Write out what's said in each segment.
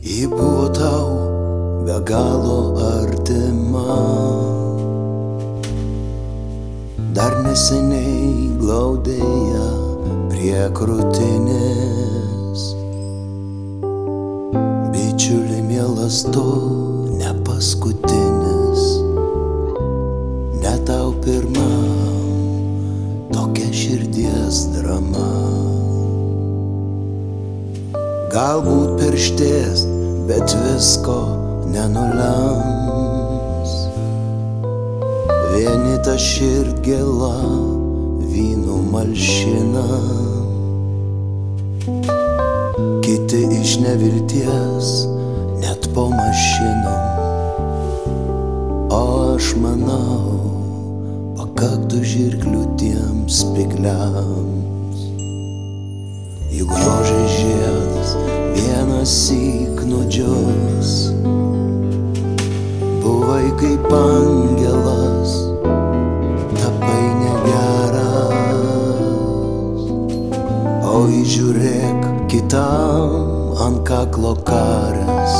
Ji buvo tau be galo artima, dar neseniai glaudėja prie krūtinės. Bičiuli mielas, tu ne paskutinis, ne tau pirmam tokia širdies drama. Galbūt pirštės, bet visko nenulems. Vieni tą širdgėlą vynu malšina, kiti iš nevilties net po mašinom. O aš manau, pakaktų žirklių tiems spygliams. Juk grožio žiedas vienąsyk nudžius. Buvai kaip angelas, tapai negeras. O įžiūrėk, kitam ant kaklo karas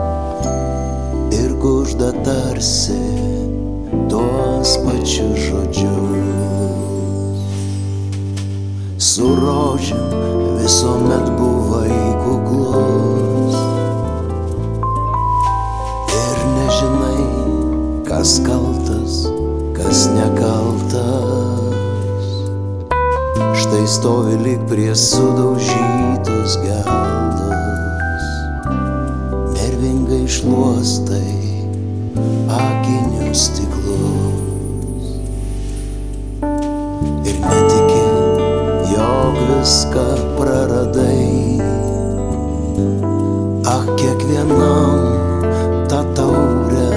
ir kužda tarsi tuos pačius žodžius. Su rožėm visuomet buvai kuklus ir nežinai, kas kaltas, kas nekaltas. Štai stovi lyg prie sudaužytos geldos, nervingai šluostai akinių stiklus ir netiki, jog viską praradai. Ak, kiekvienam tą taurę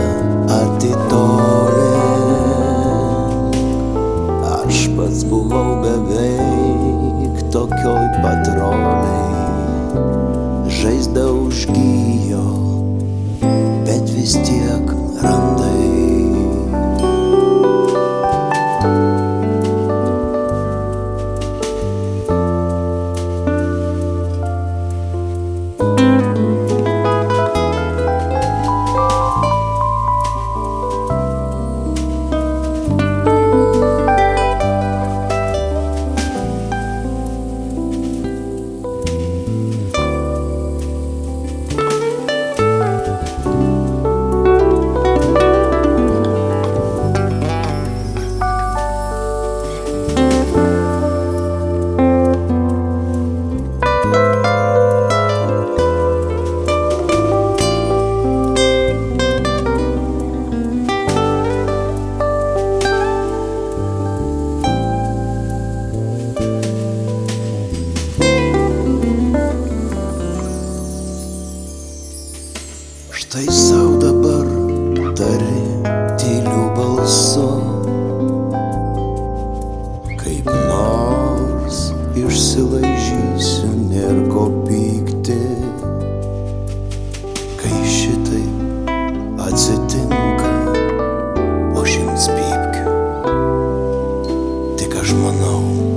atitolink. Aš pats buvau beveik tokioj patroliai, žaizda užgijo, bet vis tiek randai. Štai sau dabar tari tyliu balsu, kaip nors išsilaižysiu, nėr ko pykti. Kai šitaip atsitinka po 100 pypkių, tik aš manau,